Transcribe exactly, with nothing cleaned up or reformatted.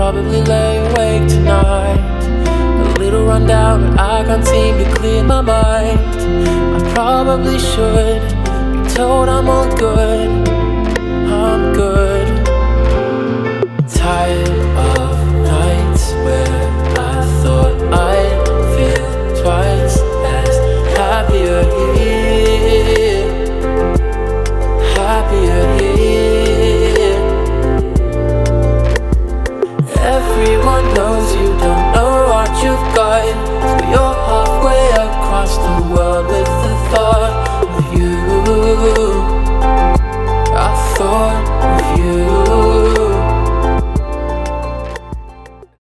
probably lay awake tonight. A little run down, but I can't seem to clear my mind. I probably should be told I'm all good, I'm good. Tired of nights where I thought I'd feel twice as happier here, happier here. Everyone knows you don't know what you've got, so you're